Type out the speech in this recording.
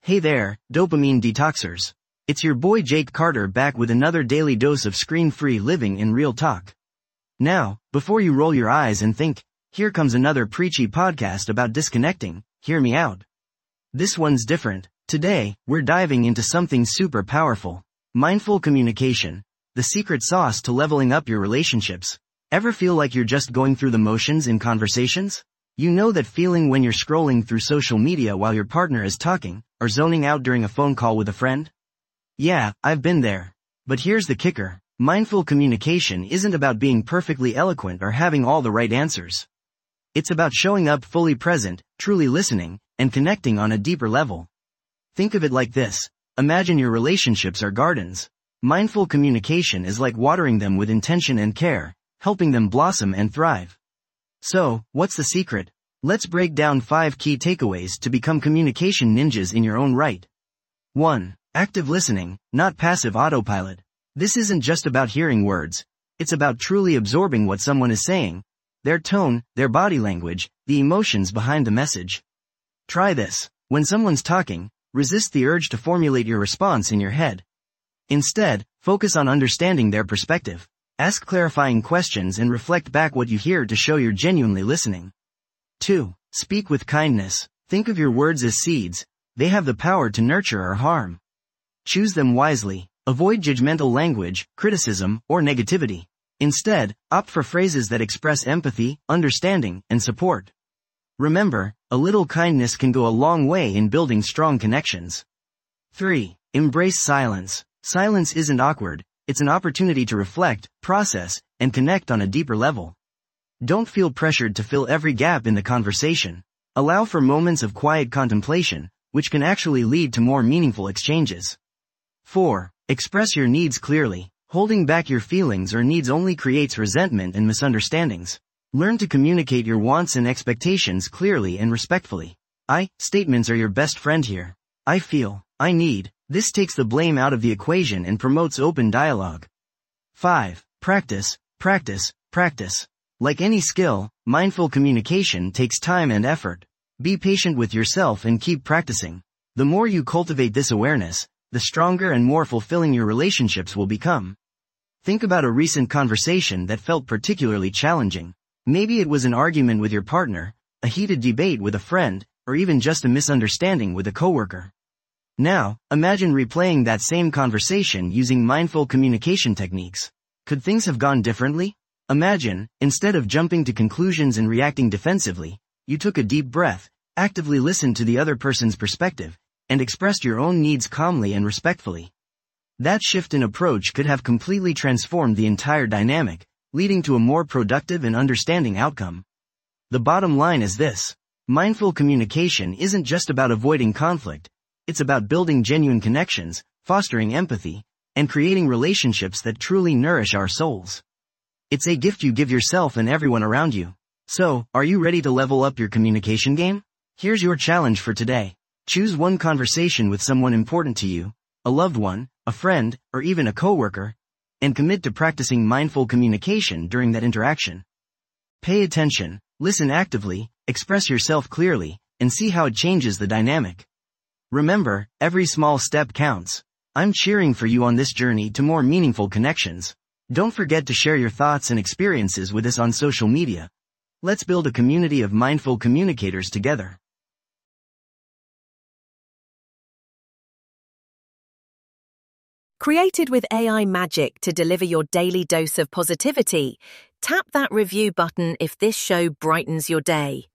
Hey there, dopamine detoxers. It's your boy Jake Carter back with another daily dose of screen-free living in real talk. Now, before you roll your eyes and think, here comes another preachy podcast about disconnecting, hear me out. This one's different. Today, we're diving into something super powerful. Mindful communication. The secret sauce to leveling up your relationships. Ever feel like you're just going through the motions in conversations? You know that feeling when you're scrolling through social media while your partner is talking, or zoning out during a phone call with a friend? Yeah, I've been there. But here's the kicker. Mindful communication isn't about being perfectly eloquent or having all the right answers. It's about showing up fully present, truly listening, and connecting on a deeper level. Think of it like this. Imagine your relationships are gardens. Mindful communication is like watering them with intention and care, helping them blossom and thrive. So, what's the secret? Let's break down 5 key takeaways to become communication ninjas in your own right. 1. Active listening, not passive autopilot. This isn't just about hearing words. It's about truly absorbing what someone is saying, their tone, their body language, the emotions behind the message. Try this. When someone's talking, resist the urge to formulate your response in your head. Instead, focus on understanding their perspective. Ask clarifying questions and reflect back what you hear to show you're genuinely listening. 2. Speak with kindness. Think of your words as seeds. They have the power to nurture or harm. Choose them wisely. Avoid judgmental language, criticism, or negativity. Instead, opt for phrases that express empathy, understanding, and support. Remember, a little kindness can go a long way in building strong connections. 3. Embrace silence. Silence isn't awkward. It's an opportunity to reflect, process, and connect on a deeper level. Don't feel pressured to fill every gap in the conversation. Allow for moments of quiet contemplation, which can actually lead to more meaningful exchanges. 4. Express your needs clearly. Holding back your feelings or needs only creates resentment and misunderstandings. Learn to communicate your wants and expectations clearly and respectfully. I statements are your best friend here. I feel, I need. This takes the blame out of the equation and promotes open dialogue. 5. Practice, practice, practice. Like any skill, mindful communication takes time and effort. Be patient with yourself and keep practicing. The more you cultivate this awareness, the stronger and more fulfilling your relationships will become. Think about a recent conversation that felt particularly challenging. Maybe it was an argument with your partner, a heated debate with a friend, or even just a misunderstanding with a coworker. Now, imagine replaying that same conversation using mindful communication techniques. Could things have gone differently? Imagine, instead of jumping to conclusions and reacting defensively, you took a deep breath, actively listened to the other person's perspective, and expressed your own needs calmly and respectfully. That shift in approach could have completely transformed the entire dynamic, leading to a more productive and understanding outcome. The bottom line is this. Mindful communication isn't just about avoiding conflict. It's about building genuine connections, fostering empathy, and creating relationships that truly nourish our souls. It's a gift you give yourself and everyone around you. So, are you ready to level up your communication game? Here's your challenge for today. Choose one conversation with someone important to you, a loved one, a friend, or even a coworker, and commit to practicing mindful communication during that interaction. Pay attention, listen actively, express yourself clearly, and see how it changes the dynamic. Remember, every small step counts. I'm cheering for you on this journey to more meaningful connections. Don't forget to share your thoughts and experiences with us on social media. Let's build a community of mindful communicators together. Created with AI magic to deliver your daily dose of positivity, tap that review button if this show brightens your day.